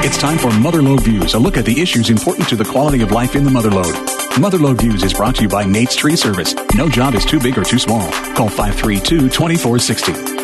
It's time for Motherlode Views, a look at the issues important to the quality of life in the Motherlode. Motherlode Views is brought to you by Nate's Tree Service. No job is too big or too small. Call 532-2460.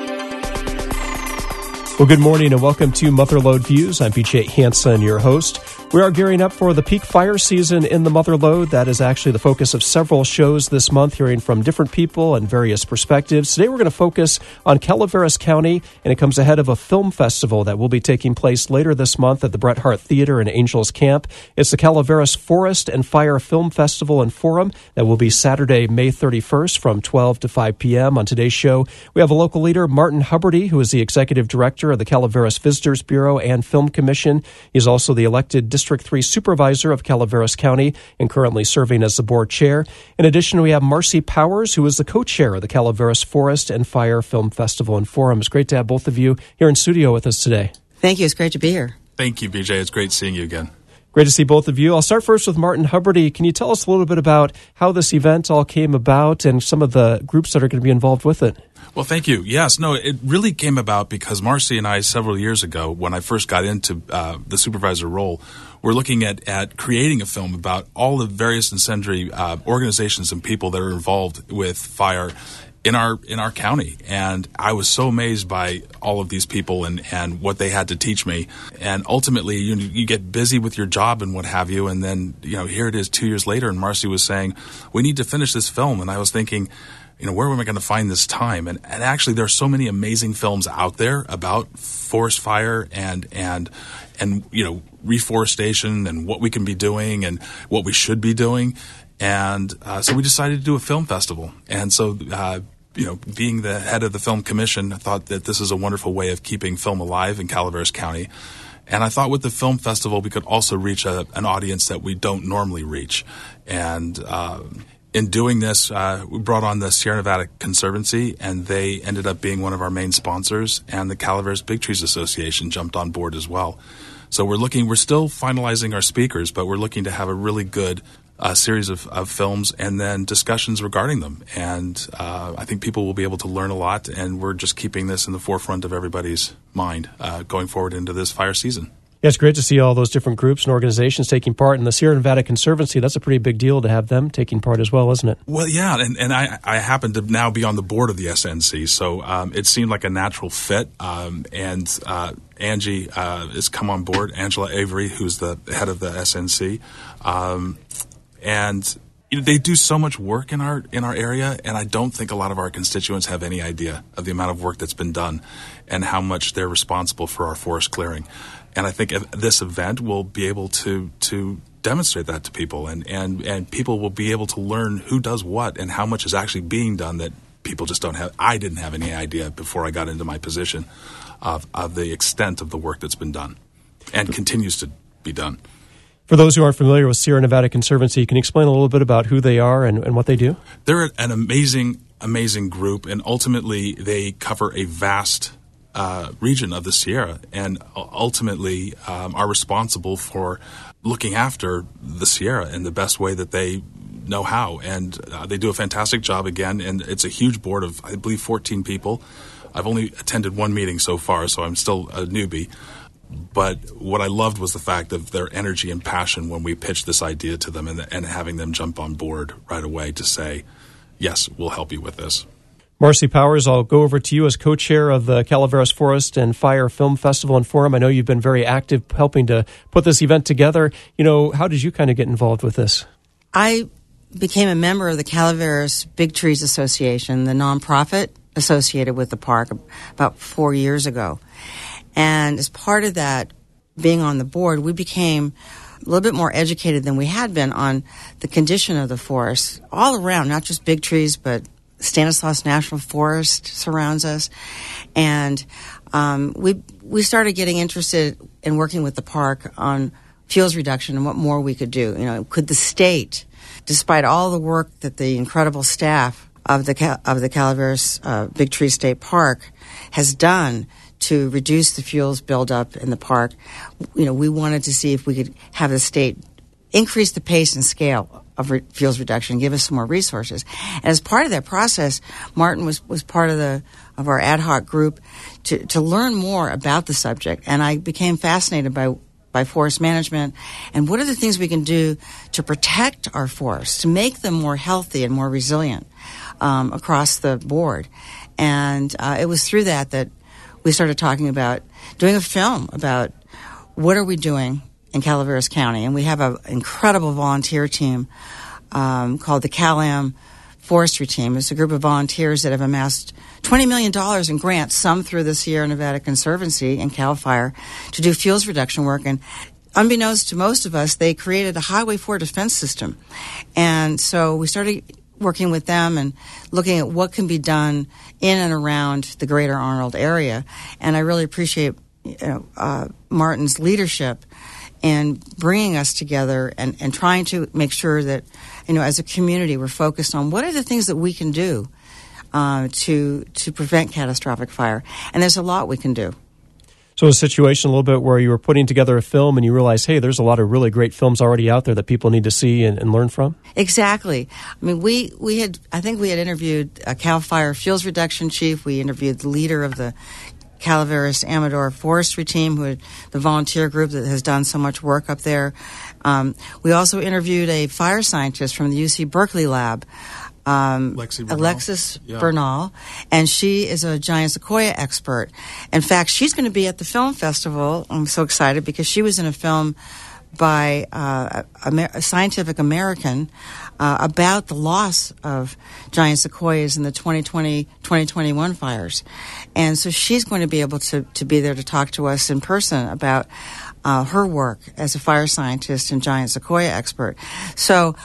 Well, good morning and welcome to Motherlode Views. I'm BJ Hansen, your host. We are gearing up for the peak fire season in the Motherlode. That is actually the focus of several shows this month, hearing from different people and various perspectives. Today we're going to focus on Calaveras County, and it comes ahead of a film festival that will be taking place later this month at the Bret Harte Theater in Angels Camp. It's the Calaveras Forest and Fire Film Festival and Forum that will be Saturday, May 31st from 12 to 5 p.m. On today's show, we have a local leader, Martin Hubbardy, who is the executive director of the Calaveras Visitors Bureau and Film Commission. He's also the elected District 3 Supervisor of Calaveras County and currently serving as the board chair. In addition, we have Marcy Powers, who is the co-chair of the Calaveras Forest and Fire Film Festival and Forum. It's great to have both of you here in studio with us today. Thank you. It's great to be here. Thank you, BJ. It's great seeing you again. Great to see both of you. I'll start first with Martin Hubbardy. Can you tell us a little bit about how this event all came about and some of the groups that are going to be involved with it? Well, thank you. Yes, no, it really came about because Marcy and I, several years ago, when I first got into the supervisor role, were looking at creating a film about all the various and sundry organizations and people that are involved with fire in our county. And I was so amazed by all of these people and what they had to teach me. And ultimately, you get busy with your job and what have you. And then, here it is 2 years later, and Marcy was saying, we need to finish this film. And I was thinking, where am I going to find this time? And actually, there are so many amazing films out there about forest fire and reforestation and what we can be doing and what we should be doing. And so we decided to do a film festival. And so, being the head of the Film Commission, I thought that this is a wonderful way of keeping film alive in Calaveras County. And I thought with the film festival, we could also reach an audience that we don't normally reach. And in doing this, we brought on the Sierra Nevada Conservancy, and they ended up being one of our main sponsors, and the Calaveras Big Trees Association jumped on board as well. So we're still finalizing our speakers, but we're looking to have a really good series of films and then discussions regarding them. And I think people will be able to learn a lot, and we're just keeping this in the forefront of everybody's mind going forward into this fire season. Yeah, it's great to see all those different groups and organizations taking part. And the Sierra Nevada Conservancy, that's a pretty big deal to have them taking part as well, isn't it? Well, yeah, and I happen to now be on the board of the SNC, so it seemed like a natural fit. And Angie has come on board, Angela Avery, who's the head of the SNC. And they do so much work in our area, and I don't think a lot of our constituents have any idea of the amount of work that's been done and how much they're responsible for our forest clearing. And I think this event will be able to demonstrate that to people, and people will be able to learn who does what and how much is actually being done that people just don't have. I didn't have any idea before I got into my position of the extent of the work that's been done and continues to be done. For those who aren't familiar with Sierra Nevada Conservancy, can you explain a little bit about who they are and what they do? They're an amazing group, and ultimately they cover a vast region of the Sierra, and ultimately are responsible for looking after the Sierra in the best way that they know how. And they do a fantastic job again, and it's a huge board of, I believe, 14 people. I've only attended one meeting so far, so I'm still a newbie. But what I loved was the fact of their energy and passion when we pitched this idea to them, and having them jump on board right away to say, yes, we'll help you with this. Marcy Powers, I'll go over to you as co-chair of the Calaveras Forest and Fire Film Festival and Forum. I know you've been very active helping to put this event together. How did you kind of get involved with this? I became a member of the Calaveras Big Trees Association, the nonprofit associated with the park, about 4 years ago. And as part of that, being on the board, we became a little bit more educated than we had been on the condition of the forest all around, not just big trees, but Stanislaus National Forest surrounds us. And we started getting interested in working with the park on fuels reduction and what more we could do. Could the state, despite all the work that the incredible staff of the Calaveras Big Tree State Park has done to reduce the fuels buildup in the park, we wanted to see if we could have the state increase the pace and scale of fuels reduction, give us some more resources. And as part of that process, Martin was part of the of our ad hoc group to learn more about the subject. And I became fascinated by forest management and what are the things we can do to protect our forests, to make them more healthy and more resilient across the board. And it was through that we started talking about doing a film about what are we doing in Calaveras County. And we have an incredible volunteer team called the CalAm Forestry Team. It's a group of volunteers that have amassed $20 million in grants, some through the Sierra Nevada Conservancy and CAL FIRE, to do fuels reduction work. And unbeknownst to most of us, they created a Highway 4 defense system. And so we started working with them and looking at what can be done in and around the greater Arnold area. And I really appreciate Martin's leadership in bringing us together and trying to make sure that, as a community, we're focused on what are the things that we can do to prevent catastrophic fire. And there's a lot we can do. So a situation a little bit where you were putting together a film and you realize, hey, there's a lot of really great films already out there that people need to see and learn from? Exactly. I mean, we had interviewed a CAL FIRE fuels reduction chief. We interviewed the leader of the Calaveras Amador Forestry Team, the volunteer group that has done so much work up there. We also interviewed a fire scientist from the UC Berkeley lab, Alexis Bernal, and she is a giant sequoia expert. In fact, she's going to be at the film festival. I'm so excited because she was in a film by a Scientific American about the loss of giant sequoias in the 2020-2021 fires. And so she's going to be able to be there to talk to us in person about her work as a fire scientist and giant sequoia expert. So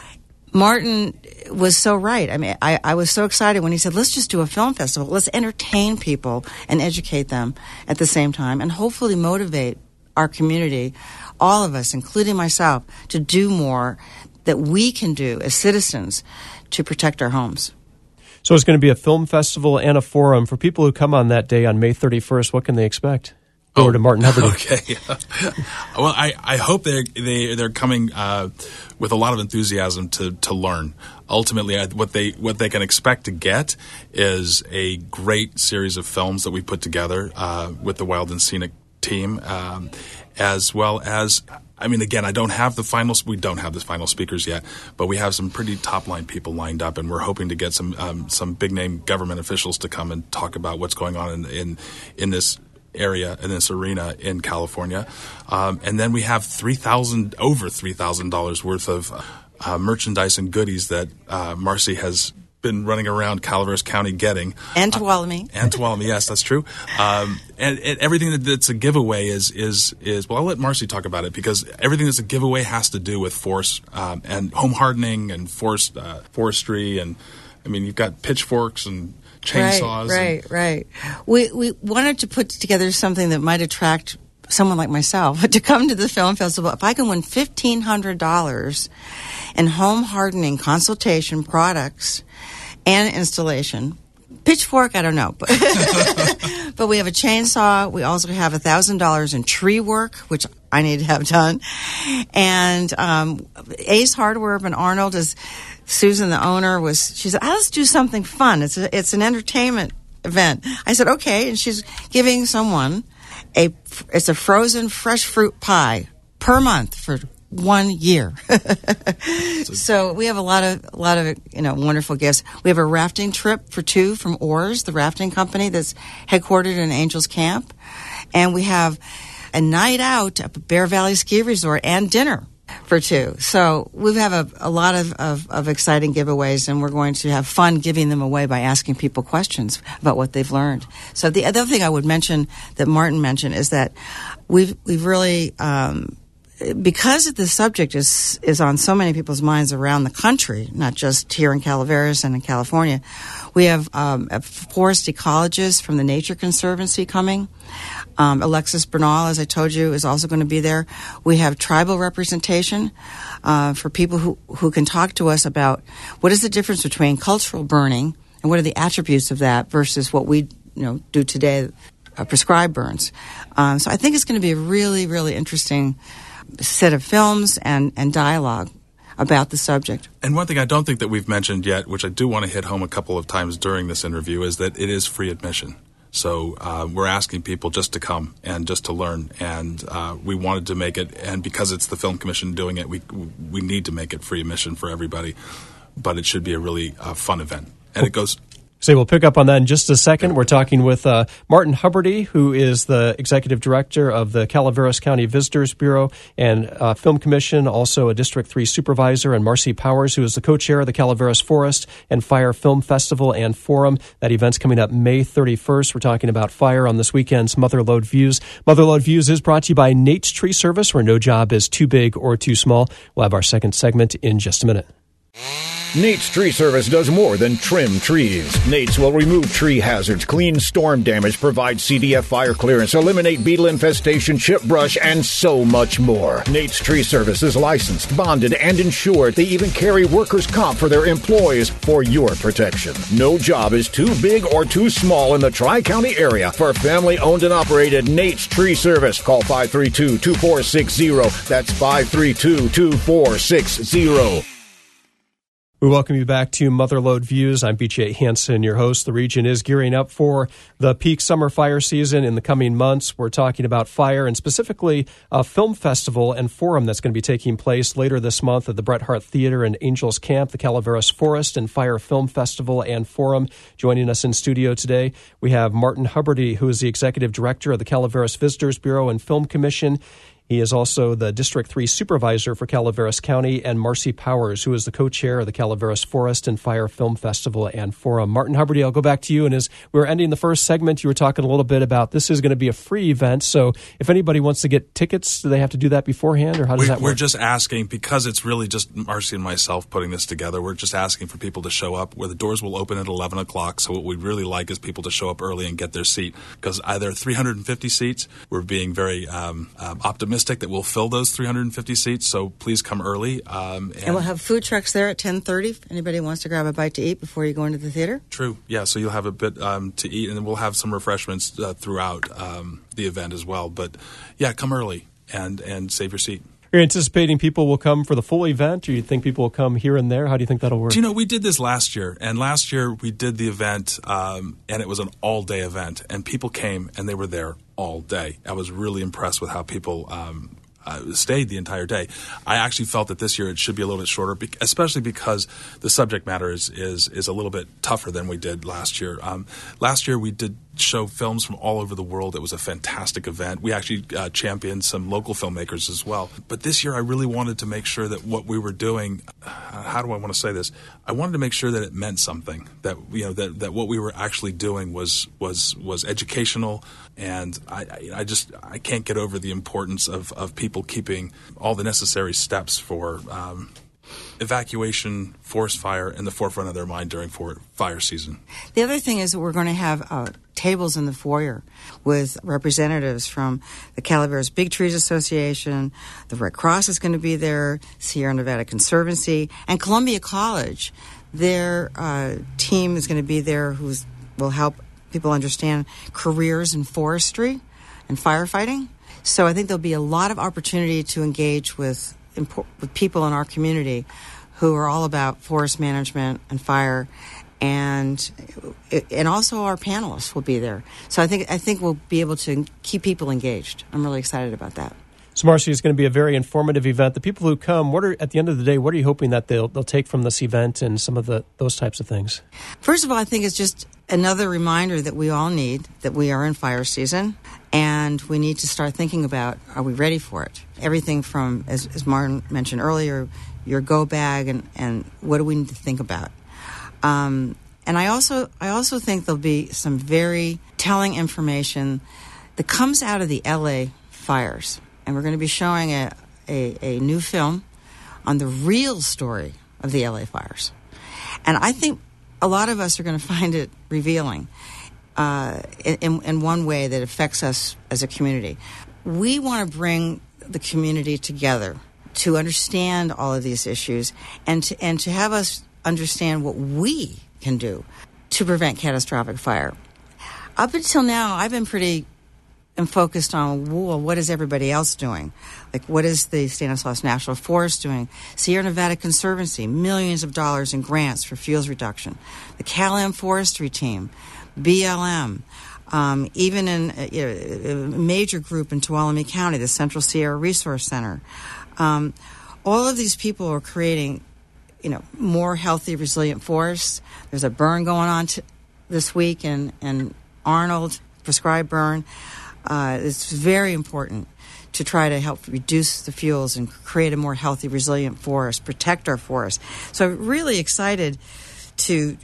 Martin was so right. I mean, I was so excited when he said, let's just do a film festival. Let's entertain people and educate them at the same time and hopefully motivate our community, all of us, including myself, to do more that we can do as citizens to protect our homes. So it's going to be a film festival and a forum. For people who come on that day on May 31st, what can they expect? Over to Martin Hubbard. Okay. Well, I hope they're coming with a lot of enthusiasm to learn. Ultimately, what they can expect to get is a great series of films that we put together with the Wild and Scenic team, as well as, I mean, again, we don't have the final speakers yet, but we have some pretty top-line people lined up, and we're hoping to get some big-name government officials to come and talk about what's going on in this area, in this arena in California. And then we have over $3,000 worth of merchandise and goodies that Marcy has been running around Calaveras County getting. And Tuolumne. Yes, that's true. And everything that's a giveaway is well, I'll let Marcy talk about it, because everything that's a giveaway has to do with forest and home hardening and forestry. And, I mean, you've got pitchforks and chainsaws. Right. We wanted to put together something that might attract someone like myself to come to the film festival. If I can win $1,500 in home hardening consultation products and installation, pitchfork, I don't know, but but we have a chainsaw. We also have $1,000 in tree work, which I need to have done, and Ace Hardware up in Arnold is. Susan, the owner, she said, let's do something fun. It's an entertainment event. I said, okay. And she's giving someone it's a frozen fresh fruit pie per month for 1 year. So we have a lot of wonderful gifts. We have a rafting trip for two from Oars, the rafting company that's headquartered in Angels Camp. And we have a night out at Bear Valley Ski Resort and dinner for two. So we have a lot of exciting giveaways, and we're going to have fun giving them away by asking people questions about what they've learned. So the other thing I would mention that Martin mentioned is that we've really, because the subject is on so many people's minds around the country, not just here in Calaveras and in California, we have forest ecologists from the Nature Conservancy coming. Alexis Bernal, as I told you, is also going to be there. We have tribal representation for people who can talk to us about what is the difference between cultural burning and what are the attributes of that versus what we do today, prescribed burns. So I think it's going to be a really, really interesting set of films and dialogue about the subject. And one thing I don't think that we've mentioned yet, which I do want to hit home a couple of times during this interview, is that it is free admission. So we're asking people just to come and just to learn, and we wanted to make it, and because it's the Film Commission doing it, we need to make it free admission for everybody, but it should be a really fun event. And it goes... So we'll pick up on that in just a second. We're talking with Martin Huberty, who is the Executive Director of the Calaveras County Visitors Bureau and Film Commission, also a District 3 Supervisor, and Marcy Powers, who is the co-chair of the Calaveras Forest and Fire Film Festival and Forum. That event's coming up May 31st. We're talking about fire on this weekend's Motherlode Views. Motherlode Views is brought to you by Nate's Tree Service, where no job is too big or too small. We'll have our second segment in just a minute. Nate's Tree Service does more than trim trees. Nate's will remove tree hazards, clean storm damage, provide CDF fire clearance, eliminate beetle infestation, chip brush, and so much more. Nate's Tree Service is licensed, bonded, and insured. They even carry workers' comp for their employees for your protection. No job is too big or too small in the Tri-County area for family-owned and operated Nate's Tree Service. Call 532-2460. That's 532-2460. We welcome you back to Motherlode Views. I'm BJ Hansen, your host. The region is gearing up for the peak summer fire season in the coming months. We're talking about fire and specifically a film festival and forum that's going to be taking place later this month at the Bret Harte Theater in Angels Camp, the Calaveras Forest and Fire Film Festival and Forum. Joining us in studio today, we have Martin Huberty, who is the Executive Director of the Calaveras Visitors Bureau and Film Commission. He is also the District 3 Supervisor for Calaveras County, and Marcy Powers, who is the co-chair of the Calaveras Forest and Fire Film Festival and Forum. Martin Huberty, I'll go back to you. And as we were ending the first segment, you were talking a little bit about this is going to be a free event. So if anybody wants to get tickets, do they have to do that beforehand, or how does that work? We're just asking, because it's really just Marcy and myself putting this together, we're just asking for people to show up, where the doors will open at 11 o'clock. So what we'd really like is people to show up early and get their seat, because either 350 seats, we're being very optimistic that we'll fill those 350 seats, so please come early. And we'll have food trucks there at 10:30 if anybody wants to grab a bite to eat before you go into the theater. True, yeah, so you'll have a bit to eat, and then we'll have some refreshments throughout the event as well. But yeah, come early and save your seat. You're anticipating people will come for the full event, or you think people will come here and there? How do you think that'll work? Do you know, we did this last year, and last year we did the event, and it was an all-day event, and people came, and they were there all day. I was really impressed with how people stayed the entire day. I actually felt that this year it should be a little bit shorter, especially because the subject matter is a little bit tougher than we did last year. Last year we did show films from all over the world. It was a fantastic event. We actually championed some local filmmakers as well. But this year I really wanted to make sure that what we were doing, how do I want to say this? I wanted to make sure that it meant something, that that what we were actually doing was educational, and I can't get over the importance of people keeping all the necessary steps for evacuation, forest fire in the forefront of their mind during fire season. The other thing is that we're going to have tables in the foyer with representatives from the Calaveras Big Trees Association, the Red Cross is going to be there, Sierra Nevada Conservancy, and Columbia College. Their team is going to be there who will help people understand careers in forestry and firefighting. So I think there'll be a lot of opportunity to engage with people in our community who are all about forest management and fire, and also our panelists will be there. So I think we'll be able to keep people engaged. I'm really excited about that. So, Marcy, it's going to be a very informative event. The people who come, at the end of the day, what are you hoping that they'll take from this event and some of those types of things? First of all, I think it's just another reminder that we all need, that we are in fire season, and we need to start thinking about, are we ready for it? Everything from, as Martin mentioned earlier, your go bag and what do we need to think about? And I also think there'll be some very telling information that comes out of the LA fires. And we're going to be showing a new film on the real story of the LA fires. And I think a lot of us are going to find it revealing in one way that affects us as a community. We want to bring the community together to understand all of these issues and to have us understand what we can do to prevent catastrophic fire. Up until now, I've been pretty am focused on, well, what is everybody else doing? Like, what is the Stanislaus National Forest doing? Sierra Nevada Conservancy, millions of dollars in grants for fuels reduction. The Cal-Am Forestry Team, BLM, even in a major group in Tuolumne County, the Central Sierra Resource Center. All of these people are creating, more healthy, resilient forests. There's a burn going on this week in Arnold, prescribed burn. It's very important to try to help reduce the fuels and create a more healthy, resilient forest, protect our forests. So I'm really excited to,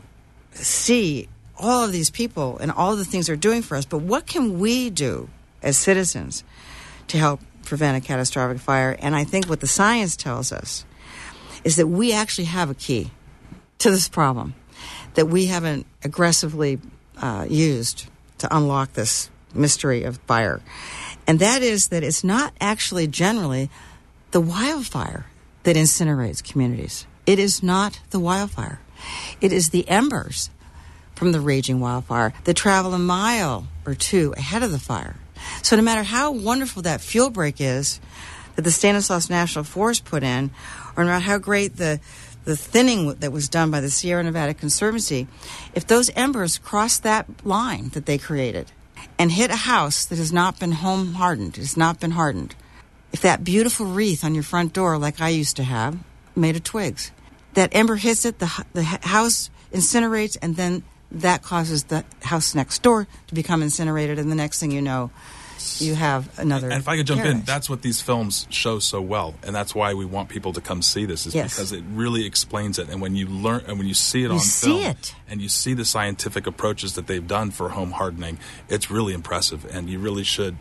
see all of these people and all the things they're doing for us. But what can we do as citizens to help prevent a catastrophic fire? And I think what the science tells us is that we actually have a key to this problem that we haven't aggressively used to unlock this mystery of fire. And that is that it's not actually generally the wildfire that incinerates communities. It is not the wildfire. It is the embers from the raging wildfire that travel a mile or two ahead of the fire. So no matter how wonderful that fuel break is that the Stanislaus National Forest put in, or no matter how great the thinning that was done by the Sierra Nevada Conservancy, if those embers cross that line that they created and hit a house that has not been home hardened, has not been hardened, if that beautiful wreath on your front door, like I used to have, made of twigs, that ember hits it, the house incinerates, and then that causes the house next door to become incinerated, and the next thing you know, you have another. And if I could jump parish. in, that's what these films show so well, and that's why we want people to come see this. Is Yes. because it really explains it, and when you learn, and when you see it on see film, it. and you see the scientific approaches that they've done for home hardening, it's really impressive, and you really should.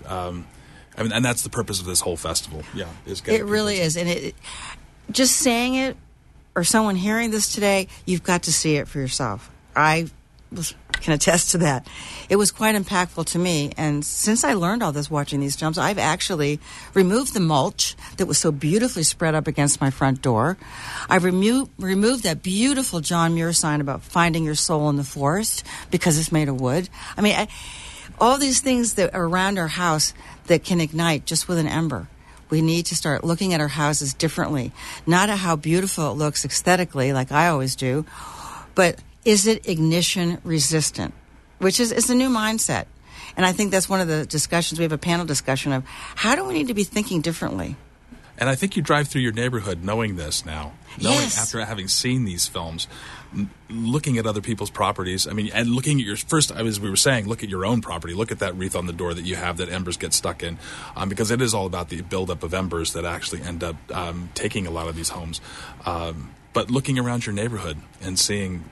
And that's the purpose of this whole festival. Yeah, It really is, and it just saying it, or someone hearing this today, you've got to see it for yourself. I can attest to that. It was quite impactful to me, and since I learned all this watching these films, I've actually removed the mulch that was so beautifully spread up against my front door. I've removed that beautiful John Muir sign about finding your soul in the forest because it's made of wood. I mean, all these things that are around our house that can ignite just with an ember. We need to start looking at our houses differently, not at how beautiful it looks aesthetically, like I always do, but is it ignition resistant? Which is a new mindset. And I think that's one of the discussions. We have a panel discussion of how do we need to be thinking differently? And I think you drive through your neighborhood knowing this now, knowing Yes. after having seen these films, looking at other people's properties. I mean, and looking at your first, as we were saying, look at your own property. Look at that wreath on the door that you have that embers get stuck in, because it is all about the buildup of embers that actually end up taking a lot of these homes. But looking around your neighborhood and seeing,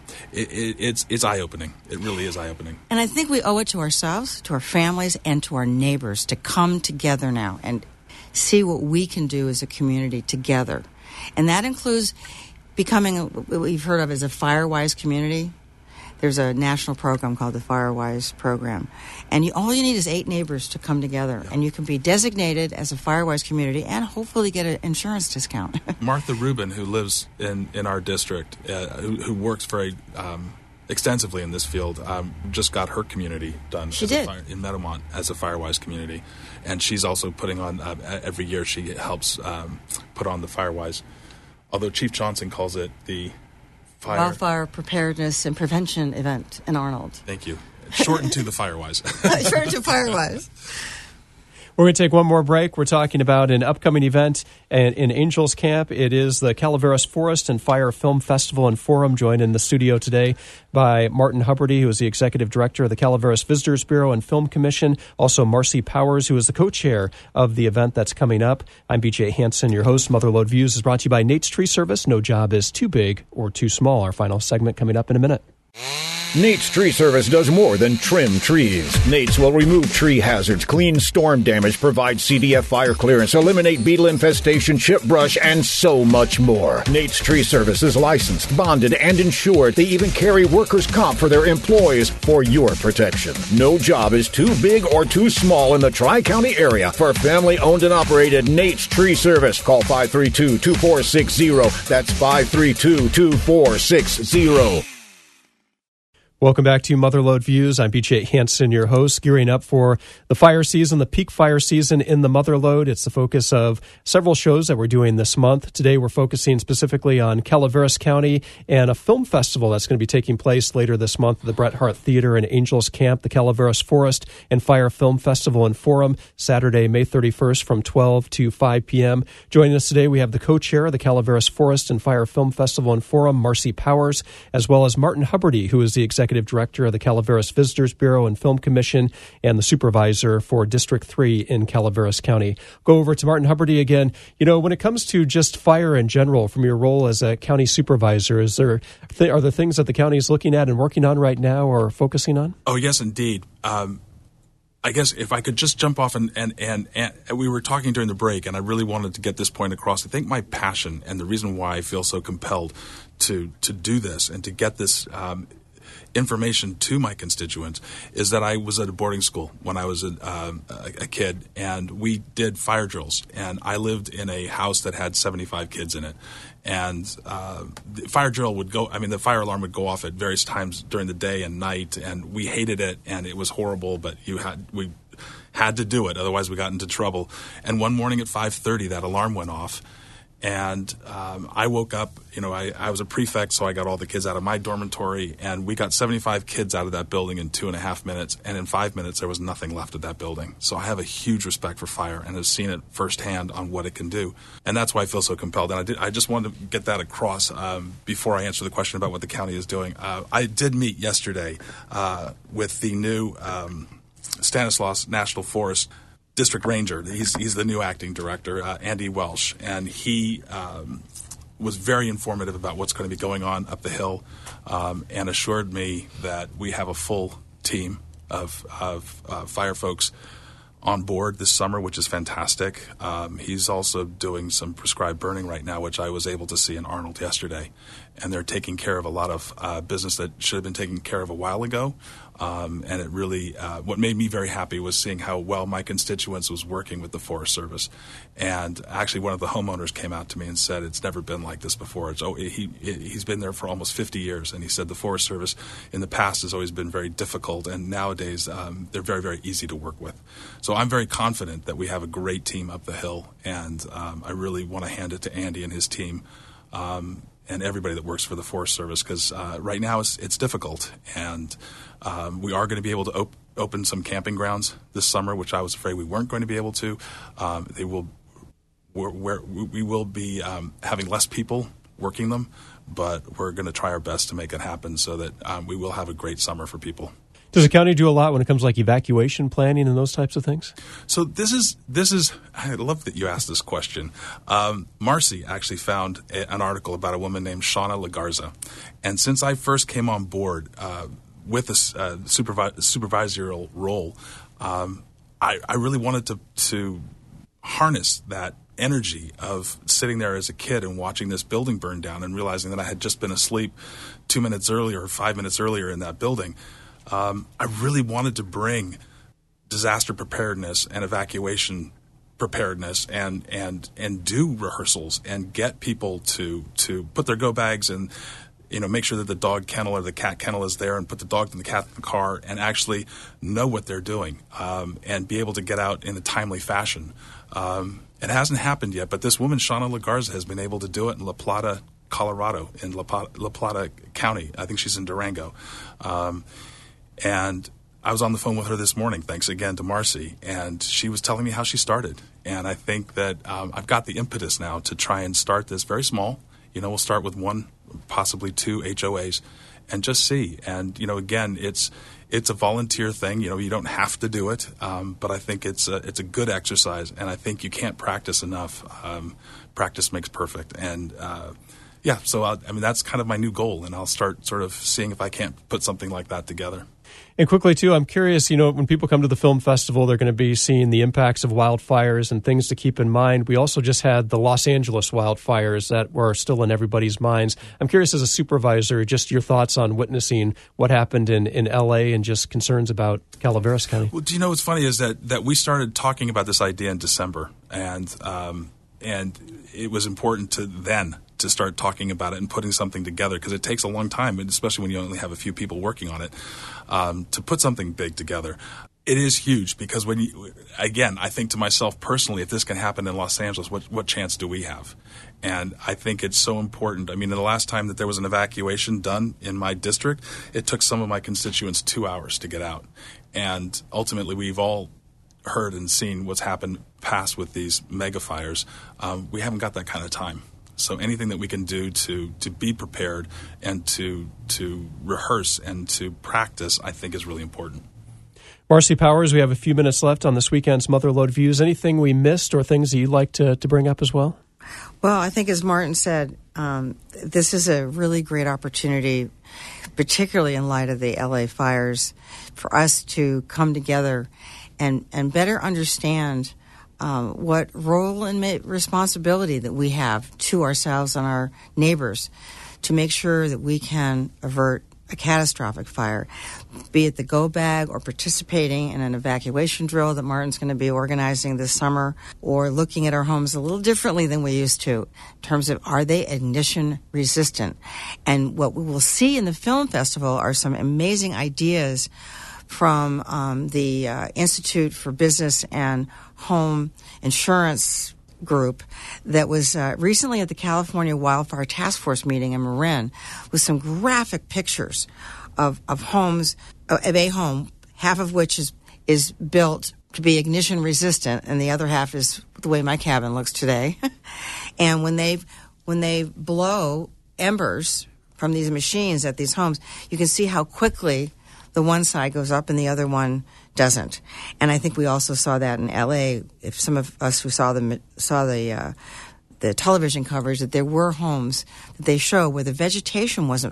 it's eye-opening. It really is eye-opening. And I think we owe it to ourselves, to our families, and to our neighbors to come together now and see what we can do as a community together. And that includes becoming what we've heard of as a FireWise community. There's a national program called the FireWise program. And all you need is 8 neighbors to come together. And you can be designated as a FireWise community and hopefully get an insurance discount. Martha Rubin, who lives in our district, who works very extensively in this field, just got her community done She did. In Meadowmont as a FireWise community. And she's also putting on, every year she helps put on the FireWise, although Chief Johnson calls it the Wildfire Preparedness and Prevention event in Arnold. Thank you. Shortened to the FireWise. Shortened to FireWise. We're going to take one more break. We're talking about an upcoming event in Angels Camp. It is the Calaveras Forest and Fire Film Festival and Forum, joined in the studio today by Martin Huberty, who is the Executive Director of the Calaveras Visitors Bureau and Film Commission. Also, Marcy Powers, who is the co-chair of the event that's coming up. I'm BJ Hansen, your host. Motherlode Views is brought to you by Nate's Tree Service. No job is too big or too small. Our final segment coming up in a minute. Nate's Tree Service does more than trim trees. Nate's will remove tree hazards, clean storm damage, provide CDF fire clearance, eliminate beetle infestation, chip brush, and so much more. Nate's Tree Service is licensed, bonded, and insured. They even carry workers' comp for their employees for your protection. No job is too big or too small in the Tri-County area for family-owned and operated Nate's Tree Service. Call 532-2460. That's 532-2460. Welcome back to Motherlode Views. I'm BJ Hansen, your host, gearing up for the fire season, the peak fire season in the Motherlode. It's the focus of several shows that we're doing this month. Today, we're focusing specifically on Calaveras County and a film festival that's going to be taking place later this month at the Bret Harte Theater in Angels Camp, the Calaveras Forest and Fire Film Festival and Forum, Saturday, May 31st from 12 to 5 p.m. Joining us today, we have the co-chair of the Calaveras Forest and Fire Film Festival and Forum, Marcy Powers, as well as Martin Huberty, who is the executive director of the Calaveras Visitors Bureau and Film Commission and the supervisor for District 3 in Calaveras County. Go over to Martin Huberty again. You know, when it comes to just fire in general, from your role as a county supervisor, are there things that the county is looking at and working on right now or focusing on? Oh, yes, indeed. I guess if I could just jump off and we were talking during the break, and I really wanted to get this point across. I think my passion and the reason why I feel so compelled to do this and to get this information to my constituents is that I was at a boarding school when I was a kid, and we did fire drills, and I lived in a house that had 75 kids in it, and the fire drill would go, the fire alarm would go off at various times during the day and night, and we hated it, and it was horrible, but we had to do it, otherwise we got into trouble. And one morning at 5:30 that alarm went off, and I woke up, I was a prefect, so I got all the kids out of my dormitory, and we got 75 kids out of that building in 2.5 minutes, and in 5 minutes there was nothing left of that building. So I have a huge respect for fire and have seen it firsthand on what it can do, and that's why I feel so compelled. And I just wanted to get that across before I answer the question about what the county is doing. I did meet yesterday with the new Stanislaus National Forest District Ranger. He's the new acting director, Andy Welsh, and he was very informative about what's going to be going on up the hill, and assured me that we have a full team of fire folks on board this summer, which is fantastic. He's also doing some prescribed burning right now, which I was able to see in Arnold yesterday, and they're taking care of a lot of business that should have been taken care of a while ago. And it really, what made me very happy was seeing how well my constituents was working with the Forest Service. And actually, one of the homeowners came out to me and said, it's never been like this before. He's been there for almost 50 years. And he said the Forest Service in the past has always been very difficult. And nowadays, they're very, very easy to work with. So I'm very confident that we have a great team up the hill. And I really want to hand it to Andy and his team. And everybody that works for the Forest Service, because right now it's difficult, and we are going to be able to open some camping grounds this summer, which I was afraid we weren't going to be able to. We will be having less people working them, but we're going to try our best to make it happen so that we will have a great summer for people. Does the county do a lot when it comes to like evacuation planning and those types of things? So this is. I love that you asked this question. Marcy actually found an article about a woman named Shauna Lagarza, and since I first came on board with a supervisorial role, I really wanted to harness that energy of sitting there as a kid and watching this building burn down and realizing that I had just been asleep 2 minutes earlier or 5 minutes earlier in that building. I really wanted to bring disaster preparedness and evacuation preparedness and do rehearsals and get people to put their go bags and make sure that the dog kennel or the cat kennel is there and put the dog and the cat in the car and actually know what they're doing and be able to get out in a timely fashion. It hasn't happened yet, but this woman, Shauna Lagarza, has been able to do it in La Plata, Colorado, in La Plata County. I think she's in Durango. And I was on the phone with her this morning, thanks again to Marcy, and she was telling me how she started. And I think that I've got the impetus now to try and start this very small. We'll start with 1, possibly 2 HOAs and just see. And, again, it's a volunteer thing. You don't have to do it, but I think it's a good exercise, and I think you can't practice enough. Practice makes perfect. And so that's kind of my new goal, and I'll start sort of seeing if I can't put something like that together. And quickly, too, I'm curious, when people come to the film festival, they're going to be seeing the impacts of wildfires and things to keep in mind. We also just had the Los Angeles wildfires that were still in everybody's minds. I'm curious, as a supervisor, just your thoughts on witnessing what happened in L.A. and just concerns about Calaveras County. Well, do you know what's funny is that we started talking about this idea in December, and it was important to then to start talking about it and putting something together, because it takes a long time, and especially when you only have a few people working on it, to put something big together. It is huge, because I think to myself personally, if this can happen in Los Angeles, what chance do we have? And I think it's so important. I mean, the last time that there was an evacuation done in my district, it took some of my constituents 2 hours to get out. And ultimately, we've all heard and seen what's happened past with these mega fires. We haven't got that kind of time. So anything that we can do to be prepared and to rehearse and to practice, I think is really important. Marcy Powers, we have a few minutes left on this weekend's Motherlode Views. Anything we missed or things that you'd like to bring up as well? Well, I think as Martin said, this is a really great opportunity, particularly in light of the LA fires, for us to come together and better understand what role and responsibility that we have to ourselves and our neighbors to make sure that we can avert a catastrophic fire, be it the go bag or participating in an evacuation drill that Martin's going to be organizing this summer, or looking at our homes a little differently than we used to in terms of, are they ignition resistant? And what we will see in the film festival are some amazing ideas from the Institute for Business and Home Insurance group that was recently at the California Wildfire Task Force meeting in Marin, with some graphic pictures of homes, of a home, half of which is built to be ignition resistant, and the other half is the way my cabin looks today. And when they blow embers from these machines at these homes, you can see how quickly the one side goes up and the other one doesn't. And I think we also saw that in LA. If some of us who saw the television coverage, that there were homes that they show where the vegetation wasn't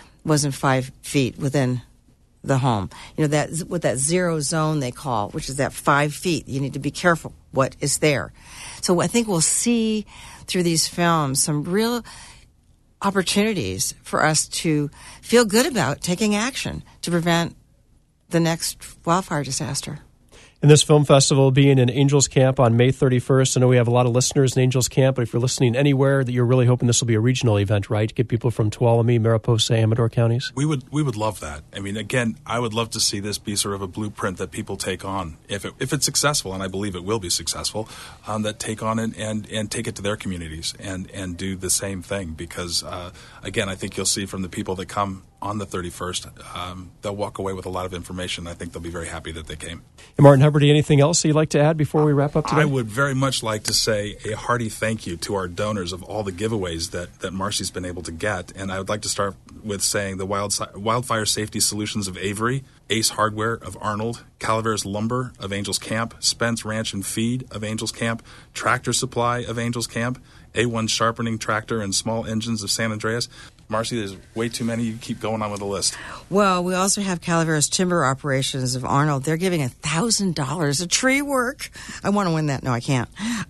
5 feet within the home. You know, that what that zero zone they call, which is that 5 feet. You need to be careful what is there. So I think we'll see through these films some real opportunities for us to feel good about taking action to prevent the next wildfire disaster. And this film festival being in Angels Camp on May 31st. I know we have a lot of listeners in Angels Camp, but if you're listening anywhere, that you're really hoping this will be a regional event, right? Get people from Tuolumne, Mariposa, Amador counties? We would love that. I mean, again, I would love to see this be sort of a blueprint that people take on. If it's successful, and I believe it will be successful, that take on it and take it to their communities and do the same thing. Because, again, I think you'll see from the people that come on the 31st, they'll walk away with a lot of information. I think they'll be very happy that they came. And Martin Huberty, anything else you'd like to add before we wrap up today? I would very much like to say a hearty thank you to our donors of all the giveaways that Marcy's been able to get. And I would like to start with saying the Wildfire Safety Solutions of Avery, Ace Hardware of Arnold, Calaveras Lumber of Angels Camp, Spence Ranch and Feed of Angels Camp, Tractor Supply of Angels Camp, A1 Sharpening Tractor and Small Engines of San Andreas. Marcy, there's way too many. You keep going on with the list. Well, we also have Calaveras Timber Operations of Arnold. They're giving $1,000 a tree work. I want to win that. No, I can't.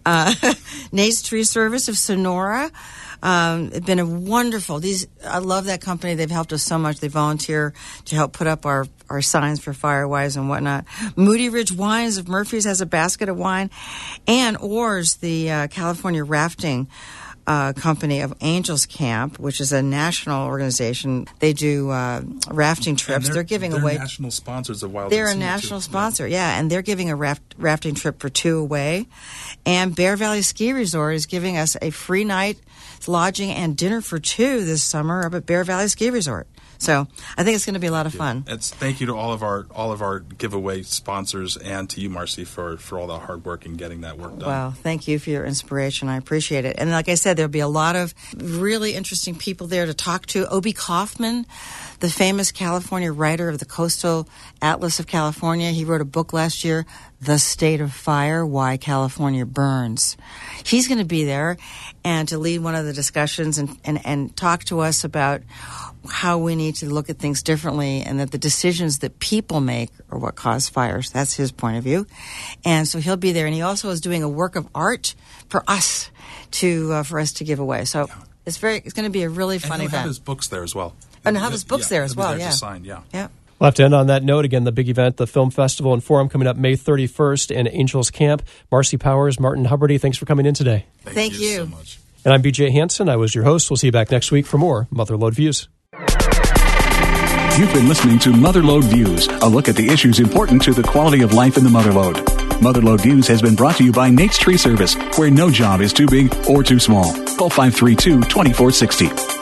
Nate's Tree Service of Sonora. It's been a wonderful. I love that company. They've helped us so much. They volunteer to help put up our signs for Firewise and whatnot. Moody Ridge Wines of Murphy's has a basket of wine. And Oars, the California rafting company of Angels Camp, which is a national organization. They do rafting trips. They're giving away. They're national sponsors of Wild. They're a national sponsor, yeah, and they're giving a rafting trip for 2 away. And Bear Valley Ski Resort is giving us a free night lodging and dinner for 2 this summer up at Bear Valley Ski Resort. So I think it's going to be a lot of fun. Thank you to all of our giveaway sponsors, and to you, Marcy, for all the hard work in getting that work done. Well, thank you for your inspiration. I appreciate it. And like I said, there'll be a lot of really interesting people there to talk to. Obie Kaufman, the famous California writer of the Coastal Atlas of California. He wrote a book last year, The State of Fire, Why California Burns. He's going to be there and to lead one of the discussions and talk to us about how we need to look at things differently, and that the decisions that people make are what cause fires. That's his point of view. And so he'll be there. And he also is doing a work of art for us to give away. So it's going to be a really fun event. And he'll have his books there as well. And he'll have his books there as well, yeah. Signed, yeah. Yeah. We'll have to end on that note. Again, the big event, the Film Festival and Forum, coming up May 31st in Angels Camp. Marcy Powers, Martin Huberty, thanks for coming in today. Thank you so much. And I'm BJ Hansen. I was your host. We'll see you back next week for more Motherlode Views. You've been listening to Motherlode Views, a look at the issues important to the quality of life in the Motherlode. Motherlode Views has been brought to you by Nate's Tree Service, where no job is too big or too small. Call 532-2460.